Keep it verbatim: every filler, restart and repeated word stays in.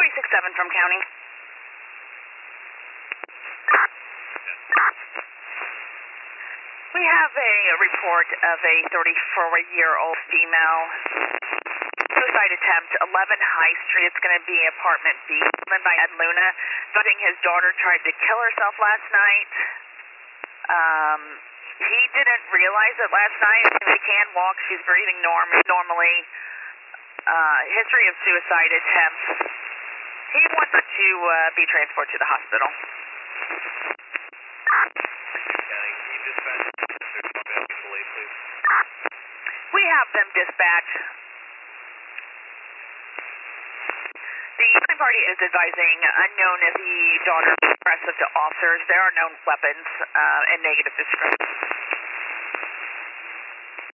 three six seven from county. We have a report of a thirty-four-year-old female. Suicide attempt, eleven High Street. It's going to be apartment B. By Ed Luna. Finding his daughter tried to kill herself last night. Um, he didn't realize it last night. She can walk. She's breathing norm normally. Uh, history of suicide attempt. He wants her to uh, be transported to the hospital. We have them dispatched. The other party is advising unknown if the daughter is aggressive to officers. There are known weapons uh, and negative descriptions.